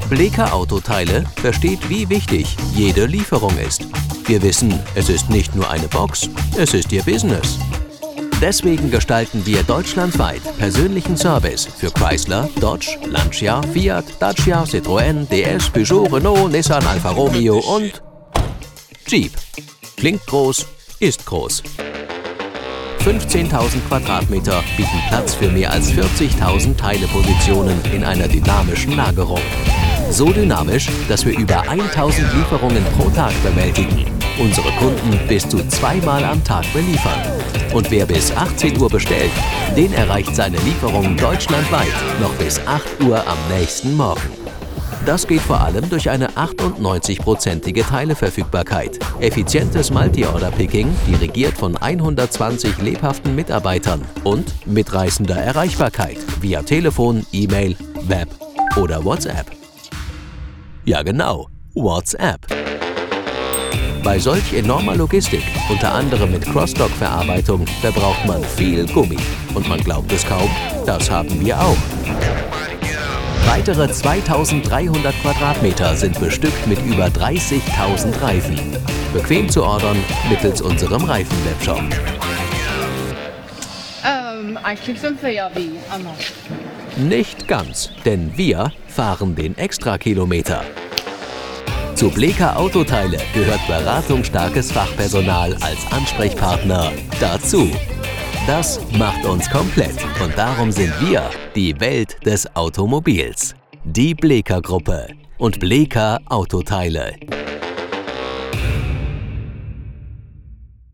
Bleker Autoteile versteht, wie wichtig jede Lieferung ist. Wir wissen, es ist nicht nur eine Box, es ist Ihr Business. Deswegen gestalten wir deutschlandweit persönlichen Service für Chrysler, Dodge, Lancia, Fiat, Dacia, Citroën, DS, Peugeot, Renault, Nissan, Alfa Romeo und Jeep. Klingt groß, ist groß. 15.000 Quadratmeter bieten Platz für mehr als 40.000 Teilepositionen in einer dynamischen Lagerung. So dynamisch, dass wir über 1.000 Lieferungen pro Tag bewältigen. Unsere Kunden bis zu 2-mal am Tag beliefern. Und wer bis 18 Uhr bestellt, den erreicht seine Lieferung deutschlandweit noch bis 8 Uhr am nächsten Morgen. Das geht vor allem durch eine 98%ige Teileverfügbarkeit, effizientes Multi-Order-Picking, dirigiert von 120 lebhaften Mitarbeitern und mitreißender Erreichbarkeit via Telefon, E-Mail, Web oder WhatsApp. Ja genau, WhatsApp. Bei solch enormer Logistik, unter anderem mit Crossdock-Verarbeitung, verbraucht man viel Gummi. Und man glaubt es kaum, das haben wir auch. Weitere 2.300 Quadratmeter sind bestückt mit über 30.000 Reifen. Bequem zu ordern mittels unserem Reifen-Webshop. Eigentlich sind wir ja wie Anna. Nicht ganz, denn wir fahren den Extrakilometer. Zu Bleker Autoteile gehört beratungsstarkes Fachpersonal als Ansprechpartner dazu. Das macht uns komplett und darum sind wir die Welt des Automobils. Die Bleker Gruppe und Bleker Autoteile.